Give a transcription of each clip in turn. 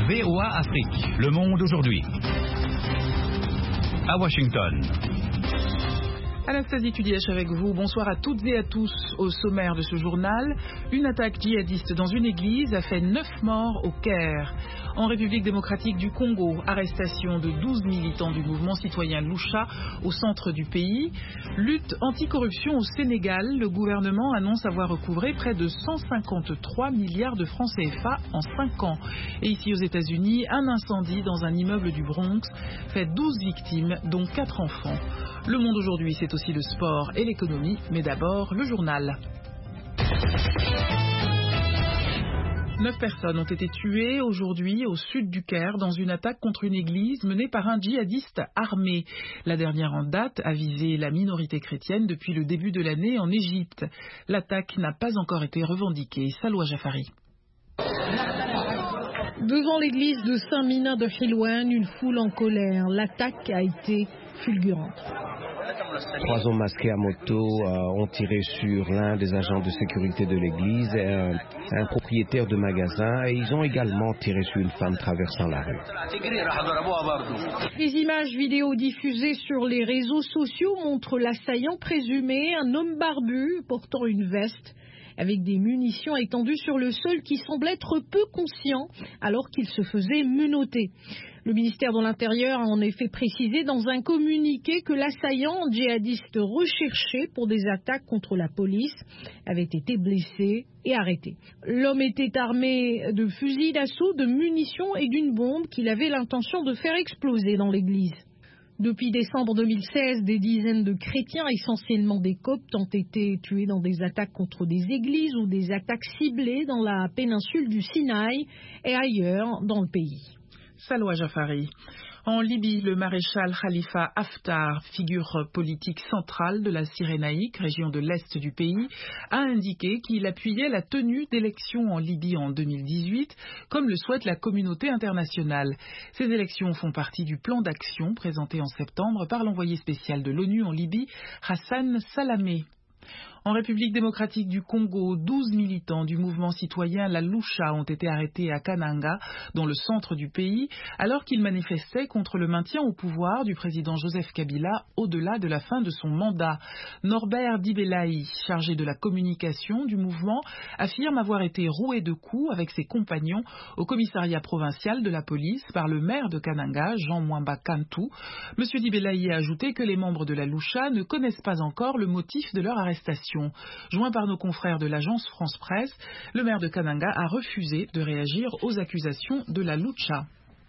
VOA Afrique. Le monde aujourd'hui. À Washington. Anastasie Tudièche avec vous. Bonsoir à toutes et à tous. Au sommaire de ce journal, une attaque djihadiste dans une église a fait 9 morts au Caire. En République démocratique du Congo, arrestation de 12 militants du mouvement citoyen Lucha au centre du pays. Lutte anticorruption au Sénégal, le gouvernement annonce avoir recouvré près de 153 milliards de francs CFA en 5 ans. Et ici aux États-Unis, un incendie dans un immeuble du Bronx fait 12 victimes, dont 4 enfants. Le monde aujourd'hui, c'est aussi le sport et l'économie, mais d'abord le journal. 9 personnes ont été tuées aujourd'hui au sud du Caire dans une attaque contre une église menée par un djihadiste armé. La dernière en date a visé la minorité chrétienne depuis le début de l'année en Égypte. L'attaque n'a pas encore été revendiquée. Salwa Jafari. Devant l'église de Saint-Mina de Hilwan, une foule en colère. L'attaque a été fulgurante. 3 hommes masqués à moto ont tiré sur l'un des agents de sécurité de l'église et un propriétaire de magasin, et ils ont également tiré sur une femme traversant la rue. Les images vidéo diffusées sur les réseaux sociaux montrent l'assaillant présumé, un homme barbu portant une veste avec des munitions étendues sur le sol qui semble être peu conscient alors qu'il se faisait menotter. Le ministère de l'Intérieur a en effet précisé dans un communiqué que l'assaillant djihadiste recherché pour des attaques contre la police avait été blessé et arrêté. L'homme était armé de fusils d'assaut, de munitions et d'une bombe qu'il avait l'intention de faire exploser dans l'église. Depuis décembre 2016, des dizaines de chrétiens, essentiellement des coptes, ont été tués dans des attaques contre des églises ou des attaques ciblées dans la péninsule du Sinaï et ailleurs dans le pays. Salwa Jafari. En Libye, le maréchal Khalifa Haftar, figure politique centrale de la Cyrénaïque, région de l'est du pays, a indiqué qu'il appuyait la tenue d'élections en Libye en 2018, comme le souhaite la communauté internationale. Ces élections font partie du plan d'action présenté en septembre par l'envoyé spécial de l'ONU en Libye, Hassan Salamé. En République démocratique du Congo, 12 militants du mouvement citoyen La Lucha ont été arrêtés à Kananga, dans le centre du pays, alors qu'ils manifestaient contre le maintien au pouvoir du président Joseph Kabila au-delà de la fin de son mandat. Norbert Dibelaï, chargé de la communication du mouvement, affirme avoir été roué de coups avec ses compagnons au commissariat provincial de la police par le maire de Kananga, Jean Mwamba Kantou. M. Dibelaï a ajouté que les membres de La Lucha ne connaissent pas encore le motif de leur arrestation. Joint par nos confrères de l'agence France Presse, le maire de Kananga a refusé de réagir aux accusations de La Lucha.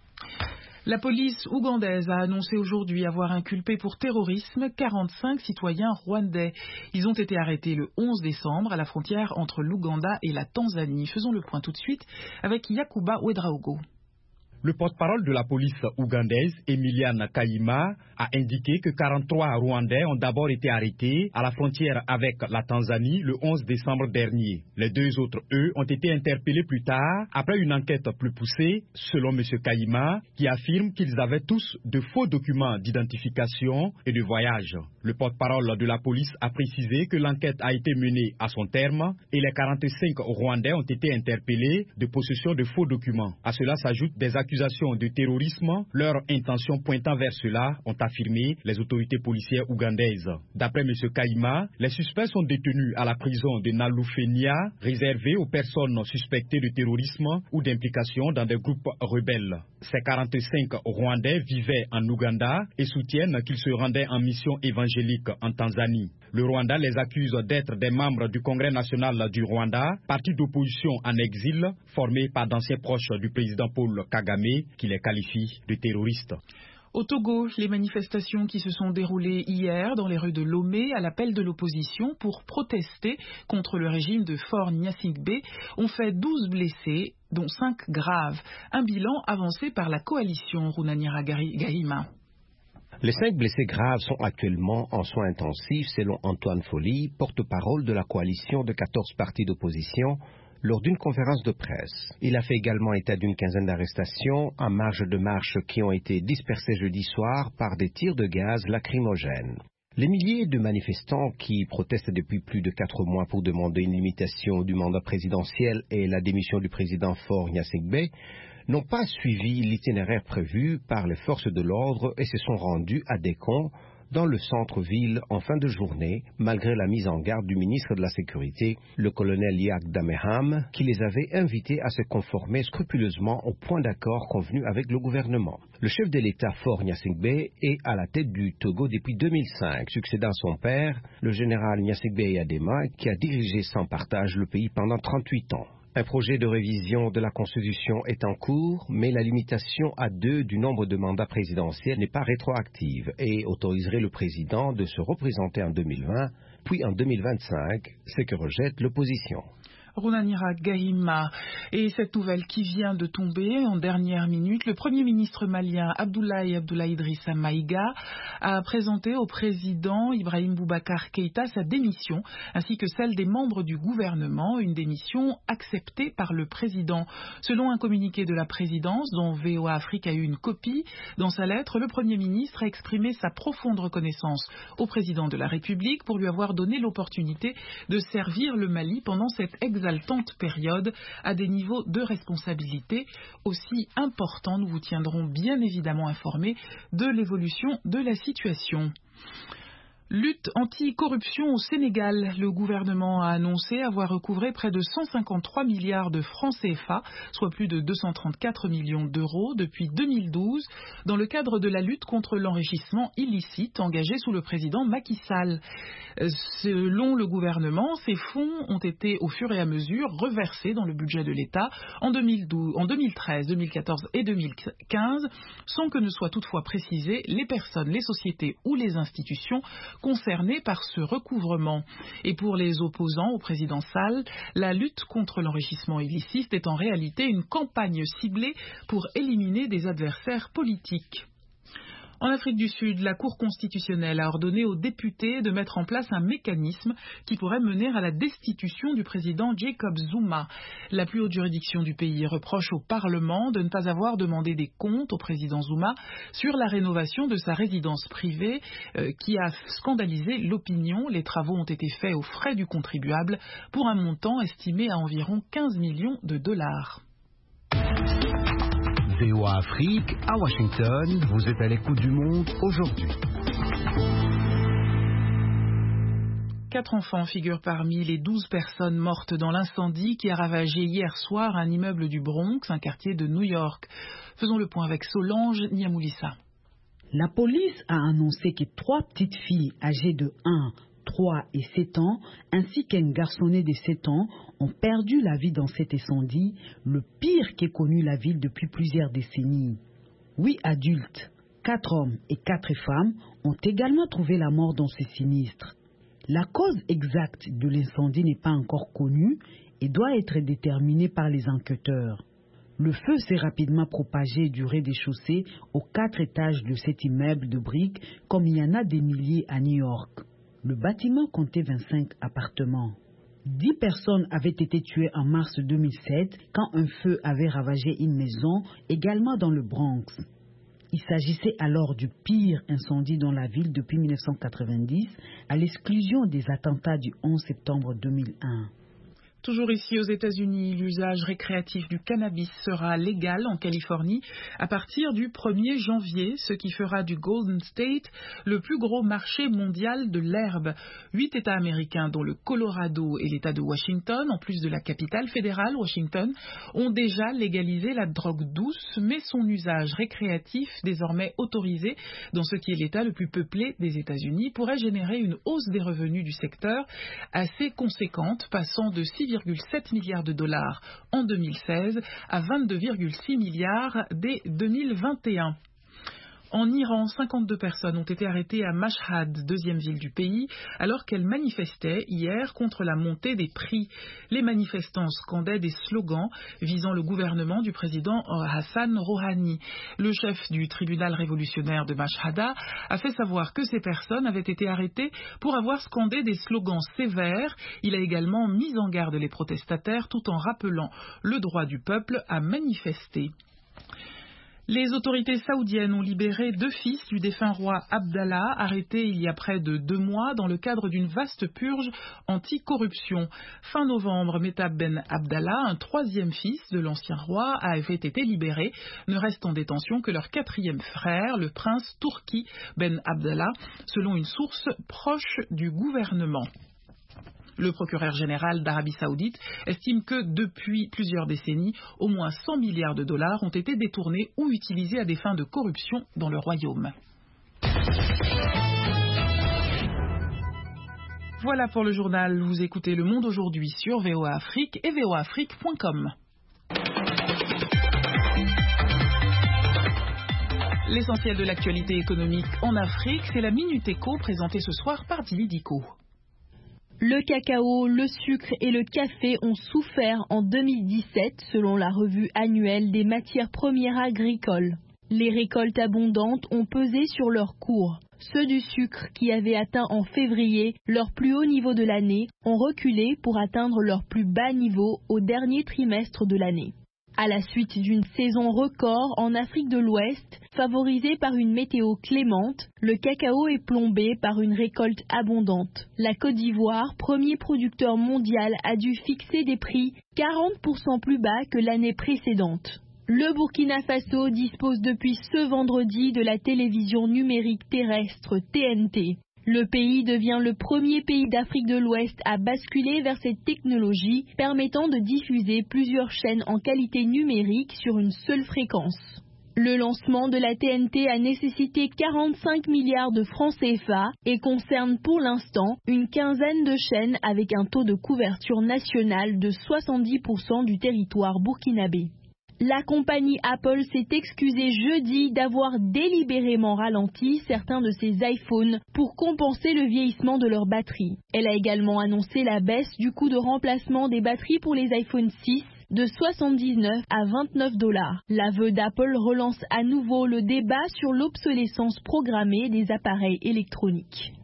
La police ougandaise a annoncé aujourd'hui avoir inculpé pour terrorisme 45 citoyens rwandais. Ils ont été arrêtés le 11 décembre à la frontière entre l'Ouganda et la Tanzanie. Faisons le point tout de suite avec Yakuba Ouedraogo. Le porte-parole de la police ougandaise, Emilian Kayima, a indiqué que 43 Rwandais ont d'abord été arrêtés à la frontière avec la Tanzanie le 11 décembre dernier. Les 2 autres, eux, ont été interpellés plus tard après une enquête plus poussée, selon M. Kayima, qui affirme qu'ils avaient tous de faux documents d'identification et de voyage. Le porte-parole de la police a précisé que l'enquête a été menée à son terme et les 45 Rwandais ont été interpellés de possession de faux documents. À cela s'ajoutent des accusations de terrorisme, leur intention pointant vers cela, ont affirmé les autorités policières ougandaises. D'après M. Kayima, les suspects sont détenus à la prison de Nalufenia, réservée aux personnes suspectées de terrorisme ou d'implication dans des groupes rebelles. Ces 45 Rwandais vivaient en Ouganda et soutiennent qu'ils se rendaient en mission évangélique en Tanzanie. Le Rwanda les accuse d'être des membres du Congrès national du Rwanda, parti d'opposition en exil, formé par d'anciens proches du président Paul Kagame, qui les qualifie de terroristes. Au Togo, les manifestations qui se sont déroulées hier dans les rues de Lomé à l'appel de l'opposition pour protester contre le régime de Faure Gnassingbé ont fait 12 blessés, dont 5 graves. Un bilan avancé par la coalition Runanira Gahima. Les 5 blessés graves sont actuellement en soins intensifs, selon Antoine Folly, porte-parole de la coalition de 14 partis d'opposition, lors d'une conférence de presse. Il a fait également état d'une quinzaine d'arrestations en marge de marche qui ont été dispersées jeudi soir par des tirs de gaz lacrymogènes. Les milliers de manifestants qui protestent depuis plus de 4 mois pour demander une limitation du mandat présidentiel et la démission du président Faure Gnassingbé n'ont pas suivi l'itinéraire prévu par les forces de l'ordre et se sont rendus à Dekon, dans le centre-ville en fin de journée, malgré la mise en garde du ministre de la Sécurité, le colonel Yak Dameham, qui les avait invités à se conformer scrupuleusement au point d'accord convenu avec le gouvernement. Le chef de l'État Faure Gnassingbé est à la tête du Togo depuis 2005, succédant son père, le général Gnassingbé Eyadema, qui a dirigé sans partage le pays pendant 38 ans. Un projet de révision de la Constitution est en cours, mais la limitation à 2 du nombre de mandats présidentiels n'est pas rétroactive et autoriserait le président de se représenter en 2020, puis en 2025, ce que rejette l'opposition. Runanira Gahima. Et cette nouvelle qui vient de tomber en dernière minute, le Premier ministre malien Abdoulaye Idrissa Maïga a présenté au président Ibrahim Boubacar Keïta sa démission, ainsi que celle des membres du gouvernement, une démission acceptée par le président. Selon un communiqué de la présidence, dont VOA Afrique a eu une copie, dans sa lettre, le Premier ministre a exprimé sa profonde reconnaissance au président de la République pour lui avoir donné l'opportunité de servir le Mali pendant cette exaltante période à des niveaux de responsabilité aussi importants. Nous vous tiendrons bien évidemment informés de l'évolution de la situation. Lutte anti-corruption au Sénégal. Le gouvernement a annoncé avoir recouvré près de 153 milliards de francs CFA, soit plus de 234 millions d'euros depuis 2012, dans le cadre de la lutte contre l'enrichissement illicite engagée sous le président Macky Sall. Selon le gouvernement, ces fonds ont été au fur et à mesure reversés dans le budget de l'État en 2013, 2014 et 2015, sans que ne soient toutefois précisées les personnes, les sociétés ou les institutions concernés par ce recouvrement. Et pour les opposants au président Sall, la lutte contre l'enrichissement illicite est en réalité une campagne ciblée pour éliminer des adversaires politiques. En Afrique du Sud, la Cour constitutionnelle a ordonné aux députés de mettre en place un mécanisme qui pourrait mener à la destitution du président Jacob Zuma. La plus haute juridiction du pays reproche au Parlement de ne pas avoir demandé des comptes au président Zuma sur la rénovation de sa résidence privée qui a scandalisé l'opinion. Les travaux ont été faits aux frais du contribuable pour un montant estimé à environ 15 millions de dollars. VOA Afrique, à Washington, vous êtes à l'écoute du monde aujourd'hui. 4 enfants figurent parmi les 12 personnes mortes dans l'incendie qui a ravagé hier soir un immeuble du Bronx, un quartier de New York. Faisons le point avec Solange Niamoulissa. La police a annoncé que 3 petites filles âgées de 1, 3 et 7 ans, ainsi qu'un garçonnet de 7 ans, ont perdu la vie dans cet incendie, le pire qu'ait connu la ville depuis plusieurs décennies. 8 adultes, 4 hommes et 4 femmes ont également trouvé la mort dans ce sinistre. La cause exacte de l'incendie n'est pas encore connue et doit être déterminée par les enquêteurs. Le feu s'est rapidement propagé du rez-de-chaussée aux 4 étages de cet immeuble de briques, comme il y en a des milliers à New York. Le bâtiment comptait 25 appartements. 10 personnes avaient été tuées en mars 2007 quand un feu avait ravagé une maison, également dans le Bronx. Il s'agissait alors du pire incendie dans la ville depuis 1990, à l'exclusion des attentats du 11 septembre 2001. Toujours ici aux États-Unis, l'usage récréatif du cannabis sera légal en Californie à partir du 1er janvier, ce qui fera du Golden State le plus gros marché mondial de l'herbe. 8 États américains, dont le Colorado et l'État de Washington, en plus de la capitale fédérale, Washington, ont déjà légalisé la drogue douce, mais son usage récréatif, désormais autorisé dans ce qui est l'État le plus peuplé des États-Unis, pourrait générer une hausse des revenus du secteur assez conséquente, passant de 6,7 milliards de dollars en 2016 à 22,6 milliards dès 2021. En Iran, 52 personnes ont été arrêtées à Mashhad, deuxième ville du pays, alors qu'elles manifestaient hier contre la montée des prix. Les manifestants scandaient des slogans visant le gouvernement du président Hassan Rouhani. Le chef du tribunal révolutionnaire de Mashhad a fait savoir que ces personnes avaient été arrêtées pour avoir scandé des slogans sévères. Il a également mis en garde les protestataires tout en rappelant le droit du peuple à manifester. Les autorités saoudiennes ont libéré 2 fils du défunt roi Abdallah, arrêtés il y a près de 2 mois dans le cadre d'une vaste purge anti-corruption. Fin novembre, Mehtab Ben Abdallah, un 3e fils de l'ancien roi, avait été libéré. Ne reste en détention que leur 4e frère, le prince Turki Ben Abdallah, selon une source proche du gouvernement. Le procureur général d'Arabie Saoudite estime que depuis plusieurs décennies, au moins 100 milliards de dollars ont été détournés ou utilisés à des fins de corruption dans le royaume. Voilà pour le journal. Vous écoutez Le Monde aujourd'hui sur VOA Afrique et voaafrique.com. L'essentiel de l'actualité économique en Afrique, c'est la Minute Éco présentée ce soir par Dili Diko. Le cacao, le sucre et le café ont souffert en 2017 selon la revue annuelle des matières premières agricoles. Les récoltes abondantes ont pesé sur leurs cours. Ceux du sucre qui avaient atteint en février leur plus haut niveau de l'année ont reculé pour atteindre leur plus bas niveau au dernier trimestre de l'année. À la suite d'une saison record en Afrique de l'Ouest, favorisée par une météo clémente, le cacao est plombé par une récolte abondante. La Côte d'Ivoire, premier producteur mondial, a dû fixer des prix 40% plus bas que l'année précédente. Le Burkina Faso dispose depuis ce vendredi de la télévision numérique terrestre TNT. Le pays devient le premier pays d'Afrique de l'Ouest à basculer vers cette technologie permettant de diffuser plusieurs chaînes en qualité numérique sur une seule fréquence. Le lancement de la TNT a nécessité 45 milliards de francs CFA et concerne pour l'instant une quinzaine de chaînes avec un taux de couverture nationale de 70% du territoire burkinabé. La compagnie Apple s'est excusée jeudi d'avoir délibérément ralenti certains de ses iPhones pour compenser le vieillissement de leurs batteries. Elle a également annoncé la baisse du coût de remplacement des batteries pour les iPhone 6 de 79 à 29 $. L'aveu d'Apple relance à nouveau le débat sur l'obsolescence programmée des appareils électroniques.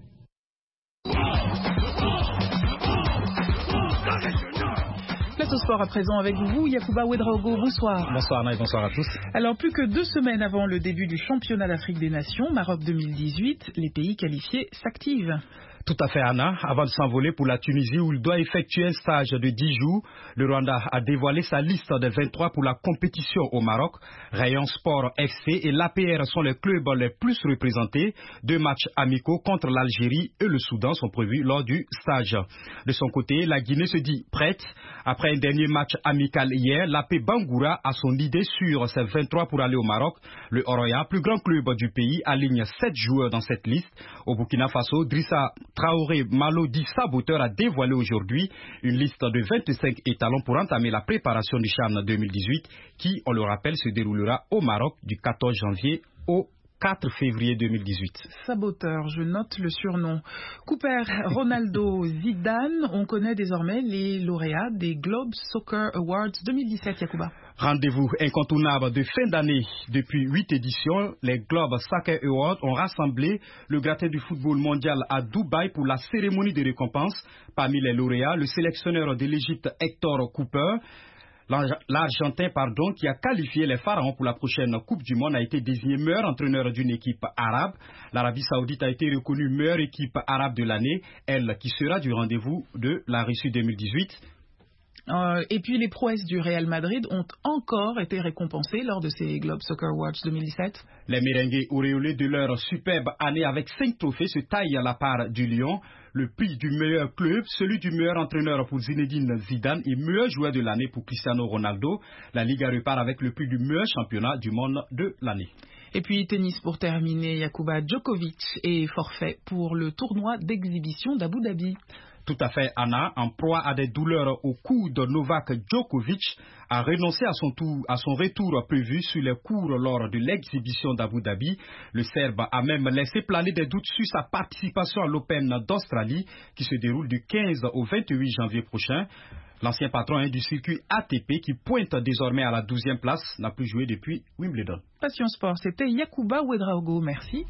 Place au sport à présent avec vous, Yacouba Ouedraogo, bonsoir. Bonsoir Naï, bonsoir à tous. Alors plus que 2 semaines avant le début du championnat d'Afrique des Nations, Maroc 2018, les pays qualifiés s'activent. Tout à fait, Anna. Avant de s'envoler pour la Tunisie où il doit effectuer un stage de 10 jours, le Rwanda a dévoilé sa liste des 23 pour la compétition au Maroc. Rayon Sport FC et l'APR sont les clubs les plus représentés. 2 matchs amicaux contre l'Algérie et le Soudan sont prévus lors du stage. De son côté, la Guinée se dit prête. Après un dernier match amical hier, l'AP Bangoura a son idée sur ses 23 pour aller au Maroc. Le Oroya, plus grand club du pays, aligne 7 joueurs dans cette liste. Au Burkina Faso, Drissa Traoré Malodi Saboteur a dévoilé aujourd'hui une liste de 25 étalons pour entamer la préparation du CHAN 2018 qui, on le rappelle, se déroulera au Maroc du 14 janvier au 4 février 2018. Saboteur, je note le surnom. Cooper, Ronaldo, Zidane, on connaît désormais les lauréats des Globe Soccer Awards 2017, Yacouba. Rendez-vous incontournable de fin d'année. Depuis 8 éditions, les Globe Soccer Awards ont rassemblé le gratin du football mondial à Dubaï pour la cérémonie de récompense. Parmi les lauréats, le sélectionneur de l'Égypte Hector Cooper, l'Argentin, qui a qualifié les Pharaons pour la prochaine Coupe du Monde, a été désigné meilleur entraîneur d'une équipe arabe. L'Arabie Saoudite a été reconnue meilleure équipe arabe de l'année, elle qui sera du rendez-vous de la Russie 2018. Et puis les prouesses du Real Madrid ont encore été récompensées lors de ces Globe Soccer Awards 2017. Les merengues auréolés de leur superbe année avec 5 trophées se taillent à la part du Lyon. Le prix du meilleur club, celui du meilleur entraîneur pour Zinedine Zidane et meilleur joueur de l'année pour Cristiano Ronaldo. La Liga repart avec le prix du meilleur championnat du monde de l'année. Et puis tennis pour terminer, Yacouba, Djokovic est forfait pour le tournoi d'exhibition d'Abu Dhabi. Tout à fait, Anna, en proie à des douleurs au cou de Novak Djokovic, a renoncé à son retour prévu sur les cours lors de l'exhibition d'Abu Dhabi. Le Serbe a même laissé planer des doutes sur sa participation à l'Open d'Australie qui se déroule du 15 au 28 janvier prochain. L'ancien patron du circuit ATP qui pointe désormais à la 12e place n'a plus joué depuis Wimbledon. Passion Sport, c'était Yacouba Ouedraogo, merci.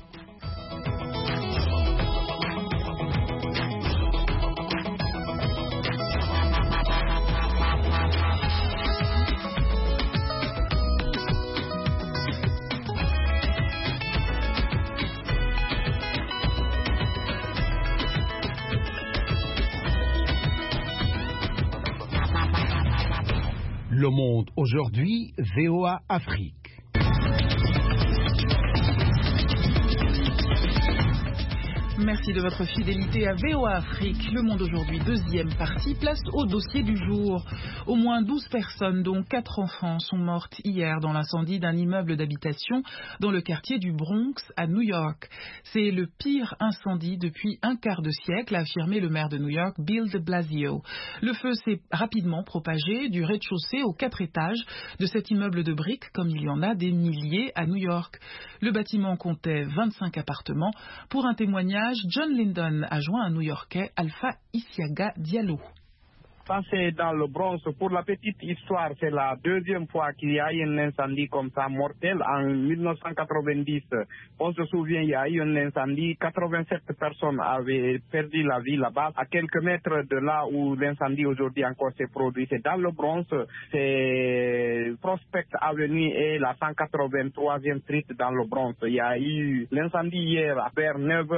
Le Monde aujourd'hui, VOA Afrique. Merci de votre fidélité à VOA Afrique. Le Monde aujourd'hui, deuxième partie, place au dossier du jour. Au moins 12 personnes, dont 4 enfants, sont mortes hier dans l'incendie d'un immeuble d'habitation dans le quartier du Bronx à New York. C'est le pire incendie depuis un quart de siècle, a affirmé le maire de New York, Bill de Blasio. Le feu s'est rapidement propagé du rez-de-chaussée aux 4 étages de cet immeuble de briques, comme il y en a des milliers à New York. Le bâtiment comptait 25 appartements. Pour un témoignage, John Lyndon a joint un New-Yorkais, Alpha Isiaga Diallo. Ça, c'est dans le Bronx. Pour la petite histoire, c'est la deuxième fois qu'il y a eu un incendie comme ça, mortel. En 1990, on se souvient, il y a eu un incendie. 87 personnes avaient perdu la vie là-bas. À quelques mètres de là où l'incendie aujourd'hui encore s'est produit, c'est dans le Bronx. C'est Prospect Avenue et la 183e Street dans le Bronx. Il y a eu l'incendie hier vers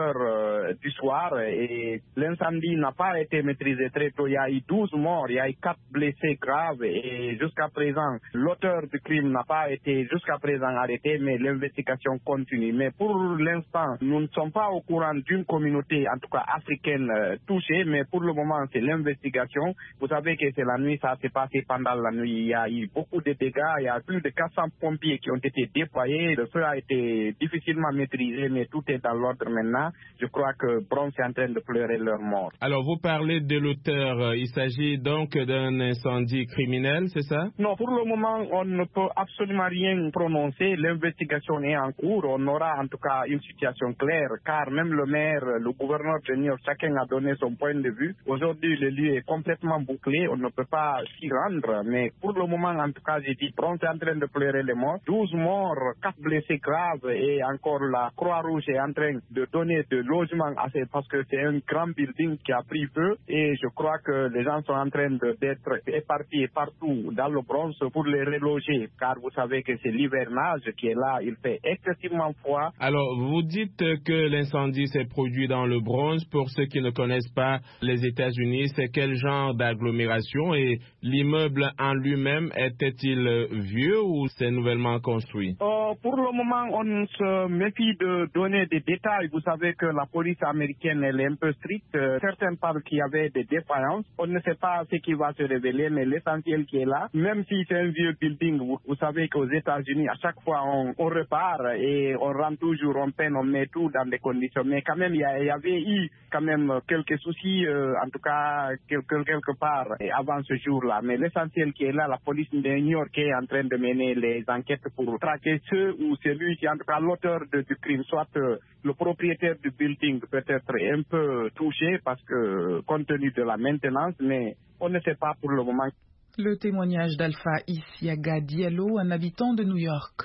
9h du soir et l'incendie n'a pas été maîtrisé très tôt. Il y a eu 12 morts, il y a eu 4 blessés graves et jusqu'à présent, l'auteur du crime n'a pas été jusqu'à présent arrêté, mais l'investigation continue. Mais pour l'instant, nous ne sommes pas au courant d'une communauté, en tout cas africaine, touchée, mais pour le moment, c'est l'investigation. Vous savez que c'est la nuit, ça s'est passé pendant la nuit. Il y a eu beaucoup de dégâts, il y a plus de 400 pompiers qui ont été déployés. Le feu a été difficilement maîtrisé, mais tout est dans l'ordre maintenant. Je crois que Bronx est en train de pleurer leur mort. Alors, vous parlez de l'auteur, il s'agit donc d'un incendie criminel, c'est ça? Non, pour le moment, on ne peut absolument rien prononcer. L'investigation est en cours. On aura en tout cas une situation claire, car même le maire, le gouverneur de New York, chacun a donné son point de vue. Aujourd'hui, le lieu est complètement bouclé. On ne peut pas s'y rendre. Mais pour le moment, en tout cas, j'ai dit, Bronx est en train de pleurer les morts. 12 morts, 4 blessés graves et encore la Croix-Rouge est en train de donner de logements assez parce que c'est un grand building qui a pris feu et je crois que les gens sont en train d'être éparpillés partout dans le Bronx pour les reloger, car vous savez que c'est l'hivernage qui est là, il fait excessivement froid. Alors, vous dites que l'incendie s'est produit dans le Bronx. Pour ceux qui ne connaissent pas les États-Unis, c'est quel genre d'agglomération et l'immeuble en lui-même était-il vieux ou c'est nouvellement construit? Pour le moment, on se méfie de donner des détails. Vous savez que la police américaine, elle est un peu stricte. Certains parlent qu'il y avait des défaillances. On ne sait pas ce qui va se révéler, mais l'essentiel qui est là, même si c'est un vieux building, vous savez qu'aux États-Unis, à chaque fois, on repart et on rentre toujours, on peine, on met tout dans des conditions. Mais quand même, il y avait eu quand même quelques soucis, en tout cas, quelque part avant ce jour-là. Mais l'essentiel qui est là, la police de New York est en train de mener les enquêtes pour traquer ceux ou celui qui, en tout cas, l'auteur du crime, soit le propriétaire du building peut être un peu touché parce que, compte tenu de la maintenance, mais on ne sait pas pour le moment. Le témoignage d'Alpha Isiaga Diallo, un habitant de New York.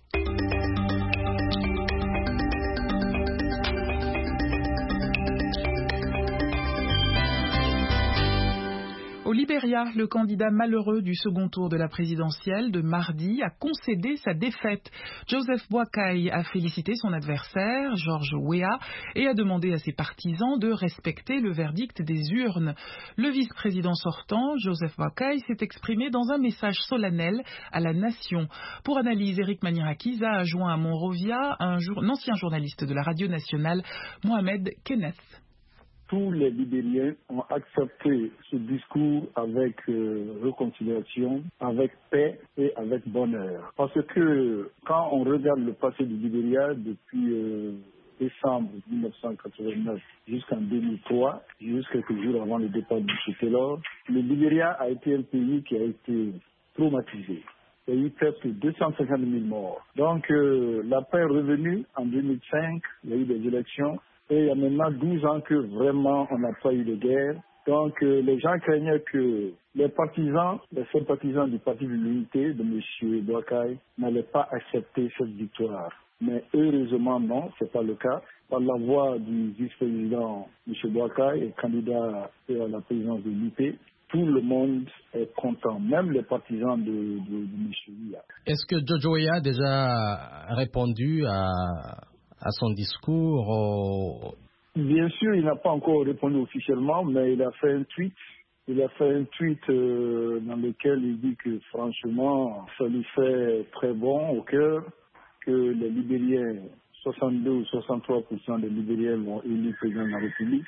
Au Libéria, le candidat malheureux du second tour de la présidentielle de mardi a concédé sa défaite. Joseph Boakai a félicité son adversaire, George Weah, et a demandé à ses partisans de respecter le verdict des urnes. Le vice-président sortant, Joseph Boakai, s'est exprimé dans un message solennel à la nation. Pour analyse, Eric Manirakiza a joint à Monrovia un ancien journaliste de la radio nationale, Mohamed Kenneth. Tous les Libériens ont accepté ce discours avec réconciliation, avec paix et avec bonheur. Parce que quand on regarde le passé du Libéria depuis décembre 1989 jusqu'en 2003, juste quelques jours avant le départ de M. Taylor, le Libéria a été un pays qui a été traumatisé. Il y a eu presque 250 000 morts. Donc la paix est revenue en 2005, il y a eu des élections. Et il y a maintenant 12 ans que vraiment on n'a pas eu de guerre. Donc les gens craignaient que les sympathisants du Parti de l'Unité de M. Boakai n'allaient pas accepter cette victoire. Mais heureusement non, ce n'est pas le cas. Par la voix du vice-président M. Boakai, candidat à la présidence de l'UP, tout le monde est content, même les partisans de M. Weah. Est-ce que Jojo Weah a déjà répondu à son discours? Bien sûr, il n'a pas encore répondu officiellement, mais il a fait un tweet Il a fait un tweet dans lequel il dit que franchement, ça lui fait très bon au cœur que les Libériens, 62 ou 63% des Libériens vont élire président de la République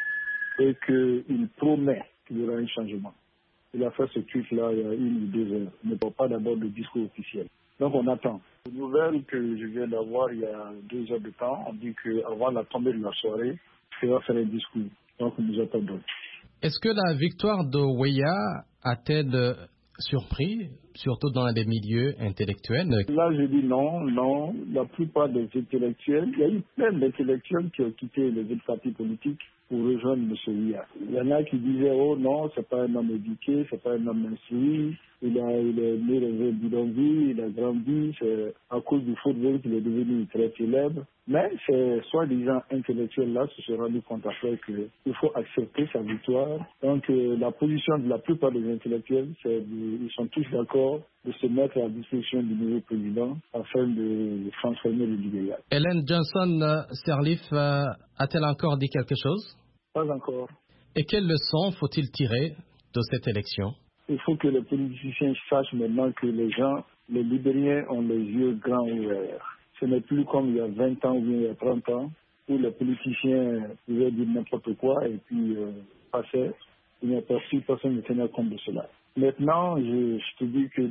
et qu'il promet qu'il y aura un changement. Il a fait ce tweet-là il y a 1 ou 2 heures. Il ne parle pas d'abord de discours officiel. Donc on attend. Une nouvelle que je viens d'avoir il y a 2 heures de temps, on dit qu'avant la tombée de la soirée, il va faire un discours. Donc nous attendons. Est-ce que la victoire de Weah a-t-elle surpris, surtout dans les milieux intellectuels? Là, je dis non. La plupart des intellectuels, il y a eu plein d'intellectuels qui ont quitté les autres partis politiques pour rejoindre M. Weah. Il y en a qui disaient, oh non, c'est pas un homme éduqué, c'est pas un homme instruit, il est né dans un bidonville, il a grandi, c'est à cause du football qu'il est devenu très célèbre. Mais ces soi-disant intellectuels-là se sont rendus compte après qu'il faut accepter sa victoire. Donc la position de la plupart des intellectuels, ils sont tous d'accord de se mettre à la disposition du nouveau président afin de transformer le Libéria. Ellen Johnson-Sirleaf a-t-elle encore dit quelque chose? Pas encore. Et quelles leçons faut-il tirer de cette élection? Il faut que les politiciens sachent maintenant que les Libériens ont les yeux grands ouverts. Ce n'est plus comme il y a 20 ans ou bien il y a 30 ans où les politiciens pouvaient dire n'importe quoi et puis passaient. Il n'y a personne ne tenait compte de cela. Maintenant, je te dis que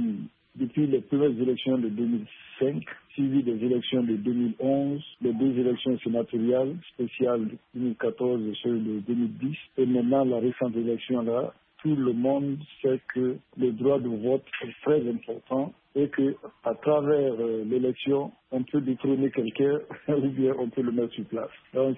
depuis les premières élections de 2005, suivies des élections de 2011, les 2 élections sénatoriales spéciales de 2014 et celle de 2010, et maintenant la récente élection là, tout le monde sait que le droit de vote est très important et qu'à travers l'élection, on peut détrôner quelqu'un ou bien on peut le mettre sur place. Donc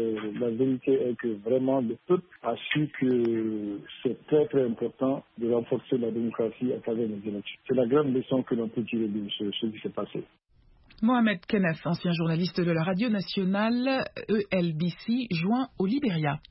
la vérité est que vraiment le peuple a su que c'est très très important de renforcer la démocratie à travers les élections. C'est la grande leçon que l'on peut tirer de ce qui s'est passé. Mohamed Kenneth, ancien journaliste de la radio nationale ELBC, joint au Libéria.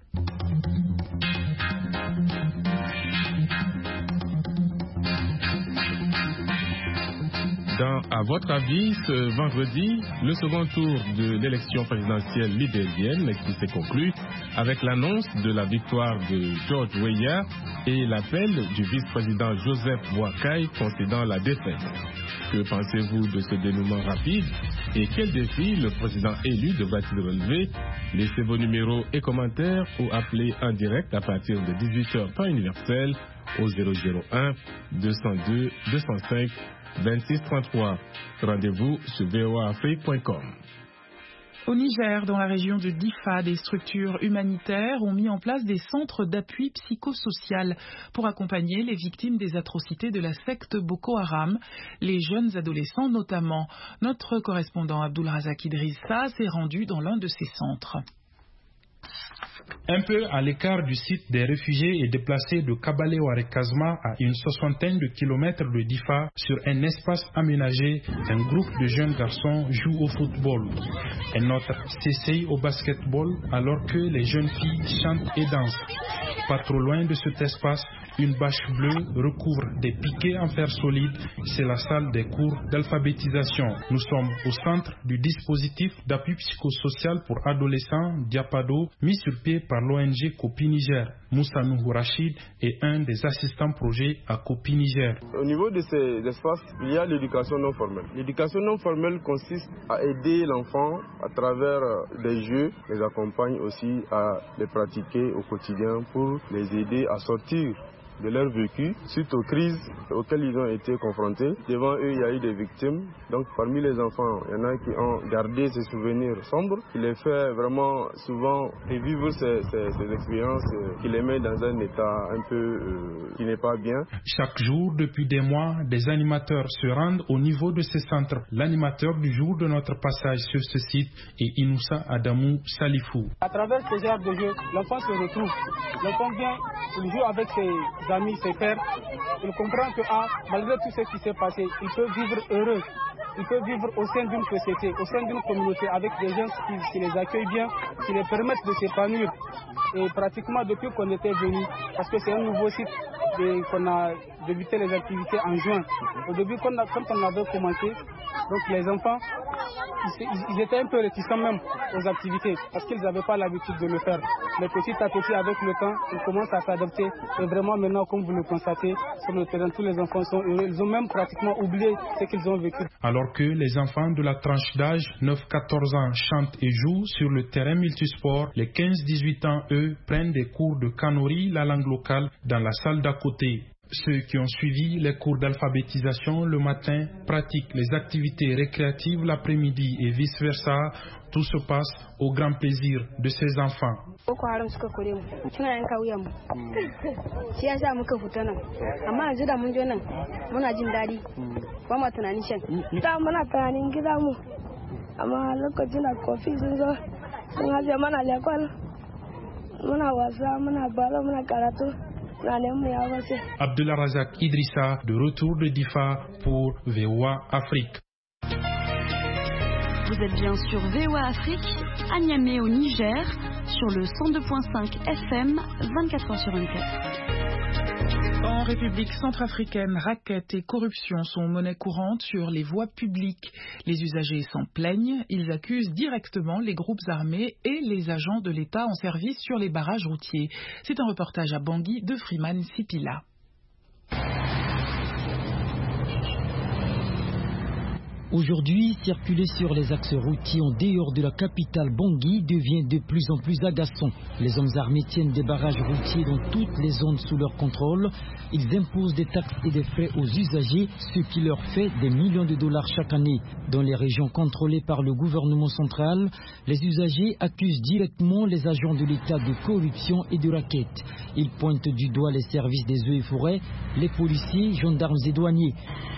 À votre avis, ce vendredi, le second tour de l'élection présidentielle libérienne qui s'est conclu avec l'annonce de la victoire de George Weah et l'appel du vice-président Joseph Boakai concédant la défaite. Que pensez-vous de ce dénouement rapide et quels défis le président élu devra-t-il relever? Laissez vos numéros et commentaires ou appelez en direct à partir de 18h temps universel au 001 202 205 2633. Rendez-vous sur voaafrique.com. Au Niger, dans la région de Difa, des structures humanitaires ont mis en place des centres d'appui psychosocial pour accompagner les victimes des atrocités de la secte Boko Haram, les jeunes adolescents notamment. Notre correspondant Abdul Razak Idrissa s'est rendu dans l'un de ces centres. Un peu à l'écart du site des réfugiés et déplacés de Kabale-Ouarekazma à une 60aine de kilomètres de Difa, sur un espace aménagé, un groupe de jeunes garçons joue au football. Un autre s'essaye au basketball alors que les jeunes filles chantent et dansent. Pas trop loin de cet espace, une bâche bleue recouvre des piquets en fer solide. C'est la salle des cours d'alphabétisation. Nous sommes au centre du dispositif d'appui psychosocial pour adolescents Diapado, mis sur pied par l'ONG Copi Niger. Moussa Nuhu Rachid est un des assistants projet à Copi Niger. Au niveau de ces espaces, il y a l'éducation non formelle. L'éducation non formelle consiste à aider l'enfant à travers des jeux, les accompagne aussi à les pratiquer au quotidien pour les aider à sortir de leur vécu suite aux crises auxquelles ils ont été confrontés. Devant eux, il y a eu des victimes. Donc parmi les enfants, il y en a qui ont gardé ces souvenirs sombres, qui les fait vraiment souvent revivre ces expériences, qui les met dans un état un peu qui n'est pas bien. Chaque jour, depuis des mois, des animateurs se rendent au niveau de ces centres. L'animateur du jour de notre passage sur ce site est Inoussa Adamou Salifou. À travers ce genre de jeu, l'enfant se retrouve. L'enfant vient, il joue avec ses amis, ses pères, il comprend que malgré tout ce qui s'est passé, il peut vivre heureux, il peut vivre au sein d'une société, au sein d'une communauté, avec des gens qui les accueillent bien, qui les permettent de s'épanouir. Et pratiquement depuis qu'on était venu, parce que c'est un nouveau site et qu'on a débuté les activités en juin. Au début, quand on avait commencé, donc les enfants, ils étaient un peu réticents même aux activités, parce qu'ils n'avaient pas l'habitude de le faire. Mais petit à petit, avec le temps, ils commencent à s'adapter. Et vraiment, maintenant, comme vous le constatez, sur le terrain, tous les enfants sont heureux. Ils ont même pratiquement oublié ce qu'ils ont vécu. Alors que les enfants de la tranche d'âge 9-14 ans chantent et jouent sur le terrain multisport, les 15-18 ans, eux, prennent des cours de kanuri, la langue locale, dans la salle d'à côté. Ceux qui ont suivi les cours d'alphabétisation le matin pratiquent les activités récréatives l'après-midi et vice-versa. Tout se passe au grand plaisir de ces enfants. Abdullah Razak Idrissa, de retour de Difa pour VOA Afrique. Vous êtes bien sur VOA Afrique, à Niamey au Niger, sur le 102.5 FM, 24h/24. En République centrafricaine, raquettes et corruption sont monnaie courante sur les voies publiques. Les usagers s'en plaignent, ils accusent directement les groupes armés et les agents de l'État en service sur les barrages routiers. C'est un reportage à Bangui de Freeman Sipila. Aujourd'hui, circuler sur les axes routiers en dehors de la capitale Bangui devient de plus en plus agaçant. Les hommes armés tiennent des barrages routiers dans toutes les zones sous leur contrôle. Ils imposent des taxes et des frais aux usagers, ce qui leur fait des millions de dollars chaque année. Dans les régions contrôlées par le gouvernement central, les usagers accusent directement les agents de l'État de corruption et de raquettes. Ils pointent du doigt les services des eaux et forêts, les policiers, gendarmes et douaniers.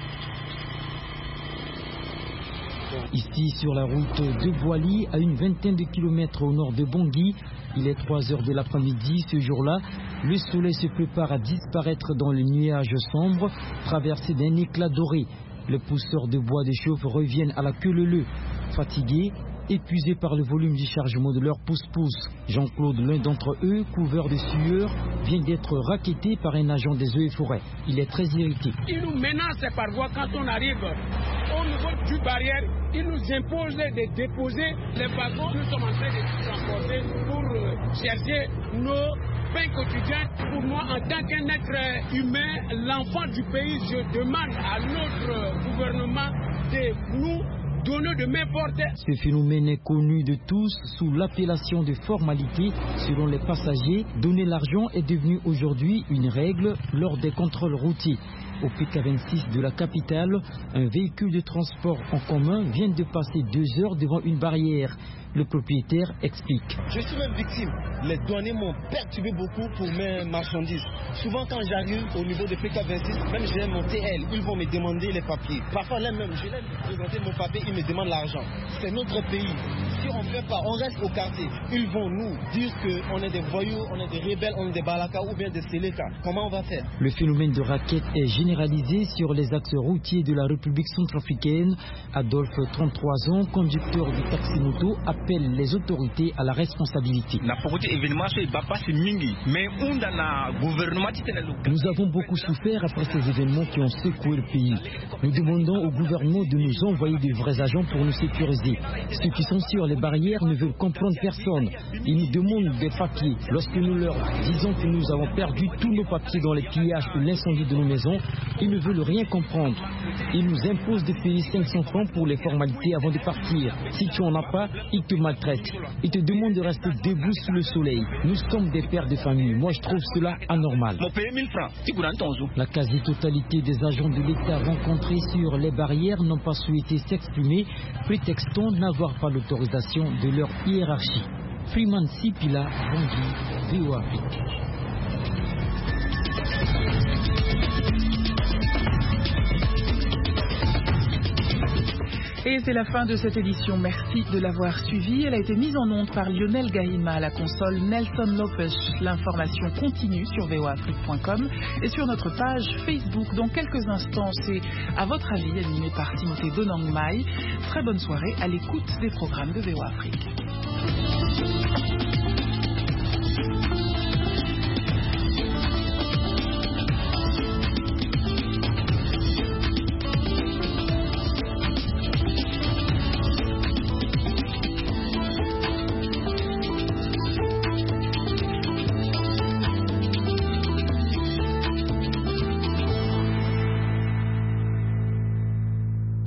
Ici, sur la route de Boili, à une vingtaine de kilomètres au nord de Bangui, il est 3 heures de l'après-midi. Ce jour-là, le soleil se prépare à disparaître dans le nuage sombre, traversé d'un éclat doré. Les pousseurs de bois de chauffe reviennent à la queue leu-leu, fatigués, épuisés par le volume du chargement de leur pousse-pousse. Jean-Claude, l'un d'entre eux, couvert de sueur, vient d'être raquetté par un agent des eaux et forêts. Il est très irrité. Il nous menace par voie quand on arrive au niveau du barrière. Il nous impose de déposer les wagons. Nous sommes en train de transporter pour chercher nos pains quotidiens. Pour moi, en tant qu'un être humain, l'enfant du pays, je demande à notre gouvernement de nous donner de main forte. Ce phénomène est connu de tous sous l'appellation de formalité. Selon les passagers, donner l'argent est devenu aujourd'hui une règle lors des contrôles routiers. Au PK26 de la capitale, un véhicule de transport en commun vient de passer 2 heures devant une barrière. Le propriétaire explique. Je suis même victime. Les douaniers m'ont perturbé beaucoup pour mes marchandises. Souvent quand j'arrive au niveau de PK26, même j'ai mon TL, ils vont me demander les papiers. Parfois là même, je vais présenter mon papier, ils me demandent l'argent. C'est notre pays. Si on ne fait pas, on reste au quartier. Ils vont nous dire qu'on est des voyous, on est des rebelles, on est des balakas ou bien des sélékas. Comment on va faire? Le phénomène de raquette est généralisé sur les axes routiers de la République centrafricaine. Adolphe, 33 ans, conducteur de taxi-moto, appelle les autorités à la responsabilité. Nous avons beaucoup souffert après ces événements qui ont secoué le pays. Nous demandons au gouvernement de nous envoyer de vrais agents pour nous sécuriser. Ceux qui sont sur les barrières ne veulent comprendre personne. Ils nous demandent des papiers. Lorsque nous leur disons que nous avons perdu tous nos papiers dans les pillages ou l'incendie de nos maisons, ils ne veulent rien comprendre. Ils nous imposent de payer 500 francs pour les formalités avant de partir. Si tu n'en as pas, ils te maltraitent. Ils te demandent de rester debout sous le soleil. Nous sommes des pères de famille. Moi, je trouve cela anormal. La quasi-totalité des agents de l'État rencontrés sur les barrières n'ont pas souhaité s'exprimer, prétextant n'avoir pas l'autorisation de leur hiérarchie. Freeman Sipila, Bangui, VOA Afrique. Et c'est la fin de cette édition. Merci de l'avoir suivie. Elle a été mise en onde par Lionel Gahima à la console, Nelson Lopez. L'information continue sur voaafrique.com et sur notre page Facebook. Dans quelques instants, c'est à votre avis animé par Timothée Donangmai. Très bonne soirée à l'écoute des programmes de VOA Afrique.